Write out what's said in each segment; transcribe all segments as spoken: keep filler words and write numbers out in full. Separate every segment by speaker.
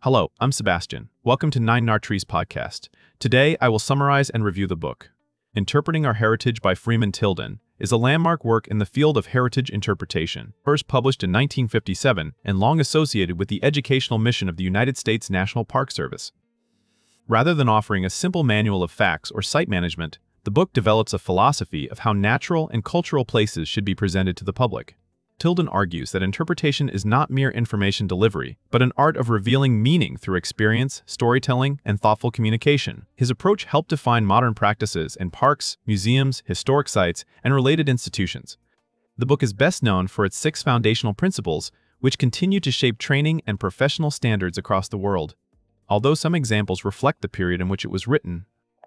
Speaker 1: Hello, I'm Sebastian. Welcome to Nine Nartrees podcast. Today, I will summarize and review the book. Interpreting Our Heritage by Freeman Tilden is a landmark work in the field of heritage interpretation, first published in nineteen fifty-seven and long associated with the educational mission of the United States National Park Service. Rather than offering a simple manual of facts or site management, the book develops a philosophy of how natural and cultural places should be presented to the public. Tilden argues that interpretation is not mere information delivery, but an art of revealing meaning through experience, storytelling, and thoughtful communication. His approach helped define modern practices in parks, museums, historic sites, and related institutions. The book is best known for its six foundational principles, which continue to shape training and professional standards across the world. Although some examples reflect the period in which it was written,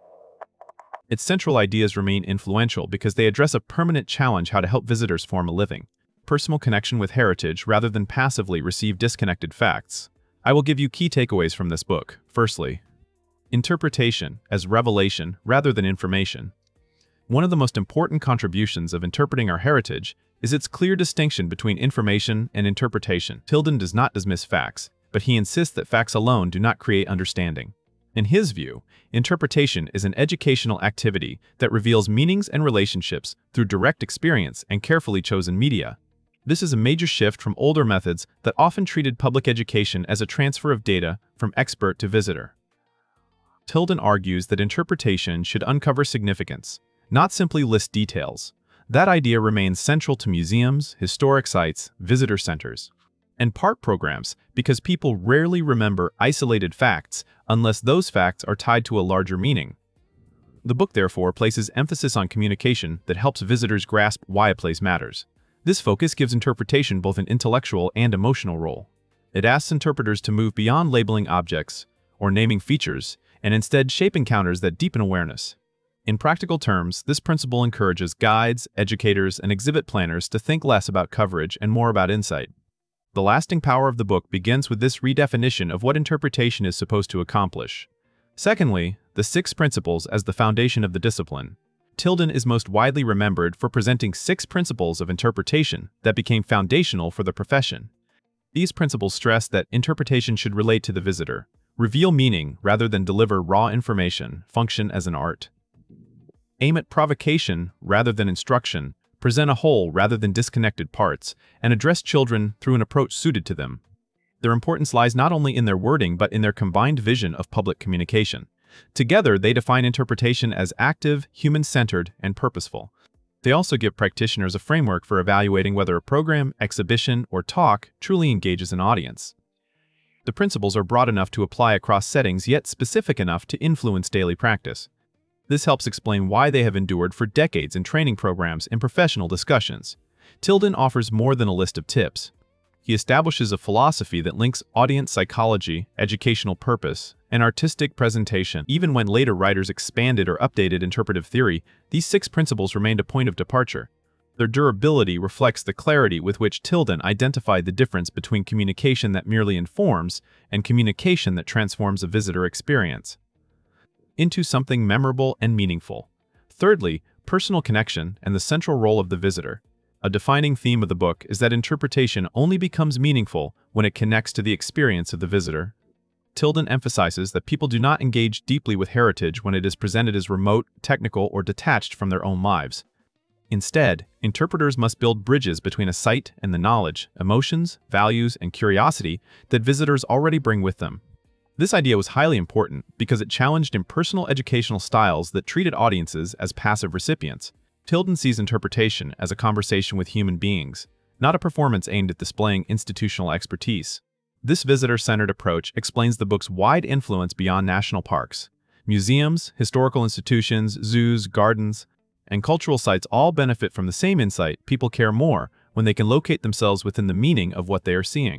Speaker 1: its central ideas remain influential because they address a permanent challenge: how to help visitors form a living, personal connection with heritage rather than passively receive disconnected facts. I will give you key takeaways from this book. Firstly, interpretation as revelation rather than information. One of the most important contributions of Interpreting Our Heritage is its clear distinction between information and interpretation. Tilden does not dismiss facts, but he insists that facts alone do not create understanding. In his view, interpretation is an educational activity that reveals meanings and relationships through direct experience and carefully chosen media. This is a major shift from older methods that often treated public education as a transfer of data from expert to visitor. Tilden argues that interpretation should uncover significance, not simply list details. That idea remains central to museums, historic sites, visitor centers, and park programs because people rarely remember isolated facts unless those facts are tied to a larger meaning. The book, therefore, places emphasis on communication that helps visitors grasp why a place matters. This focus gives interpretation both an intellectual and emotional role. It asks interpreters to move beyond labeling objects or naming features and instead shape encounters that deepen awareness. In practical terms, this principle encourages guides, educators, and exhibit planners to think less about coverage and more about insight. The lasting power of the book begins with this redefinition of what interpretation is supposed to accomplish. Secondly, the six principles as the foundation of the discipline. Tilden is most widely remembered for presenting six principles of interpretation that became foundational for the profession. These principles stress that interpretation should relate to the visitor, reveal meaning rather than deliver raw information, function as an art, aim at provocation rather than instruction, present a whole rather than disconnected parts, and address children through an approach suited to them. Their importance lies not only in their wording but in their combined vision of public communication. Together, they define interpretation as active, human-centered, and purposeful. They also give practitioners a framework for evaluating whether a program, exhibition, or talk truly engages an audience. The principles are broad enough to apply across settings, yet specific enough to influence daily practice. This helps explain why they have endured for decades in training programs and professional discussions. Tilden offers more than a list of tips. He establishes a philosophy that links audience psychology, educational purpose, and artistic presentation. Even when later writers expanded or updated interpretive theory, these six principles remained a point of departure. Their durability reflects the clarity with which Tilden identified the difference between communication that merely informs and communication that transforms a visitor experience into something memorable and meaningful. Thirdly, personal connection and the central role of the visitor. A defining theme of the book is that interpretation only becomes meaningful when it connects to the experience of the visitor. Tilden emphasizes that people do not engage deeply with heritage when it is presented as remote, technical, or detached from their own lives. Instead, interpreters must build bridges between a site and the knowledge, emotions, values, and curiosity that visitors already bring with them. This idea was highly important because it challenged impersonal educational styles that treated audiences as passive recipients. Tilden sees interpretation as a conversation with human beings, not a performance aimed at displaying institutional expertise. This visitor-centered approach explains the book's wide influence beyond national parks. Museums, historical institutions, zoos, gardens, and cultural sites all benefit from the same insight. People care more when they can locate themselves within the meaning of what they are seeing.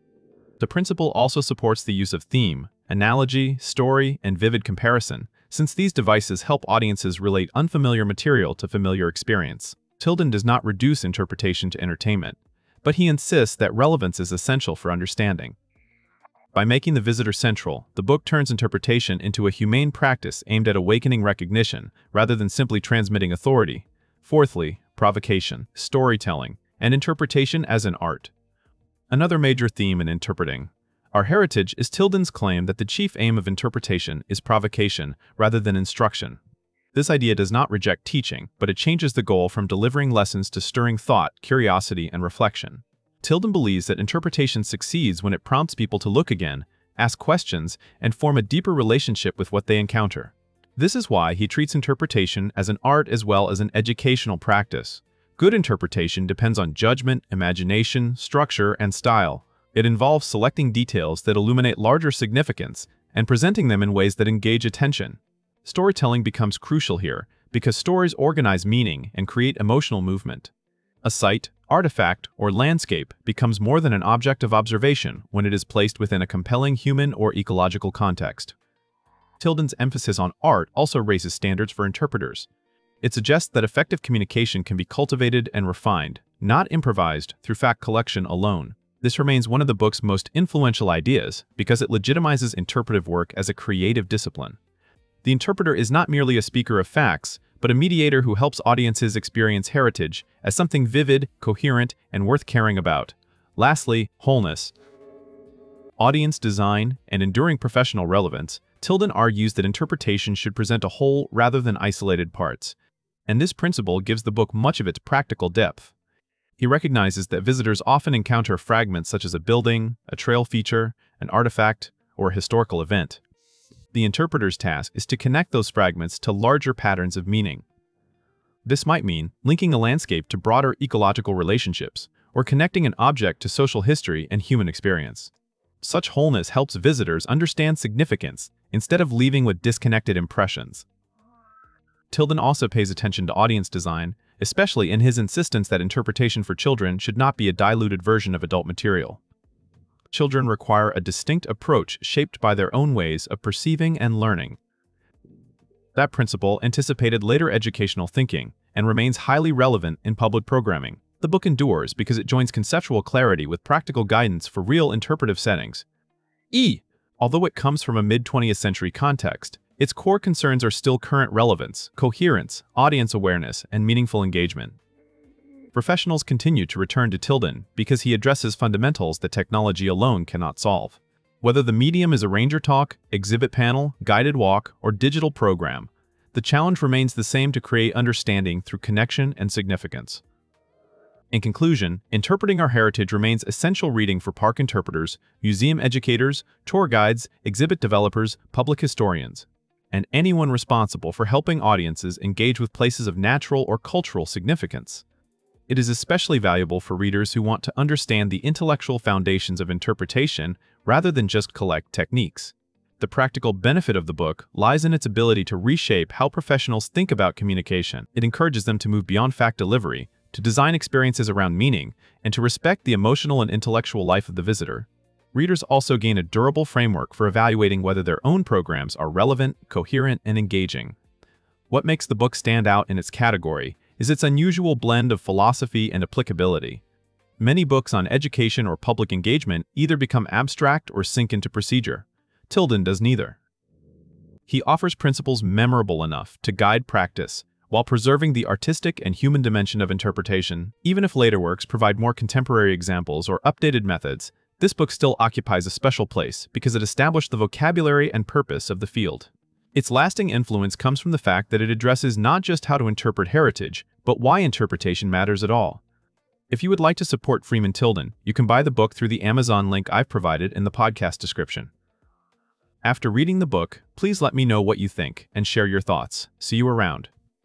Speaker 1: The principle also supports the use of theme, analogy, story, and vivid comparison, since these devices help audiences relate unfamiliar material to familiar experience. Tilden does not reduce interpretation to entertainment, but he insists that relevance is essential for understanding. By making the visitor central, the book turns interpretation into a humane practice aimed at awakening recognition rather than simply transmitting authority. Fourthly, provocation, storytelling, and interpretation as an art. Another major theme in interpreting Our heritage is Tilden's claim that the chief aim of interpretation is provocation rather than instruction. This idea does not reject teaching, but it changes the goal from delivering lessons to stirring thought, curiosity, and reflection. Tilden believes that interpretation succeeds when it prompts people to look again, ask questions, and form a deeper relationship with what they encounter. This is why he treats interpretation as an art as well as an educational practice. Good interpretation depends on judgment, imagination, structure, and style. It involves selecting details that illuminate larger significance and presenting them in ways that engage attention. Storytelling becomes crucial here because stories organize meaning and create emotional movement. A site, artifact, or landscape becomes more than an object of observation when it is placed within a compelling human or ecological context. Tilden's emphasis on art also raises standards for interpreters. It suggests that effective communication can be cultivated and refined, not improvised through fact collection alone. This remains one of the book's most influential ideas because it legitimizes interpretive work as a creative discipline. The interpreter is not merely a speaker of facts, but a mediator who helps audiences experience heritage as something vivid, coherent, and worth caring about. Lastly, wholeness. Audience design and enduring professional relevance. Tilden argues that interpretation should present a whole rather than isolated parts, and this principle gives the book much of its practical depth. He recognizes that visitors often encounter fragments such as a building, a trail feature, an artifact, or a historical event. The interpreter's task is to connect those fragments to larger patterns of meaning. This might mean linking a landscape to broader ecological relationships, or connecting an object to social history and human experience. Such wholeness helps visitors understand significance instead of leaving with disconnected impressions. Tilden also pays attention to audience design, especially in his insistence that interpretation for children should not be a diluted version of adult material. Children require a distinct approach shaped by their own ways of perceiving and learning. That principle anticipated later educational thinking and remains highly relevant in public programming. The book endures because it joins conceptual clarity with practical guidance for real interpretive settings. E. Although it comes from a mid-twentieth century context, its core concerns are still current relevance, coherence, audience awareness, and meaningful engagement. Professionals continue to return to Tilden because he addresses fundamentals that technology alone cannot solve. Whether the medium is a ranger talk, exhibit panel, guided walk, or digital program, the challenge remains the same: to create understanding through connection and significance. In conclusion, Interpreting Our Heritage remains essential reading for park interpreters, museum educators, tour guides, exhibit developers, public historians, and anyone responsible for helping audiences engage with places of natural or cultural significance. It is especially valuable for readers who want to understand the intellectual foundations of interpretation rather than just collect techniques. The practical benefit of the book lies in its ability to reshape how professionals think about communication. It encourages them to move beyond fact delivery, to design experiences around meaning, and to respect the emotional and intellectual life of the visitor. Readers also gain a durable framework for evaluating whether their own programs are relevant, coherent, and engaging. What makes the book stand out in its category is its unusual blend of philosophy and applicability. Many books on education or public engagement either become abstract or sink into procedure. Tilden does neither. He offers principles memorable enough to guide practice, while preserving the artistic and human dimension of interpretation. Even if later works provide more contemporary examples or updated methods, this book still occupies a special place because it established the vocabulary and purpose of the field. Its lasting influence comes from the fact that it addresses not just how to interpret heritage, but why interpretation matters at all. If you would like to support Freeman Tilden, you can buy the book through the Amazon link I've provided in the podcast description. After reading the book, please let me know what you think and share your thoughts. See you around.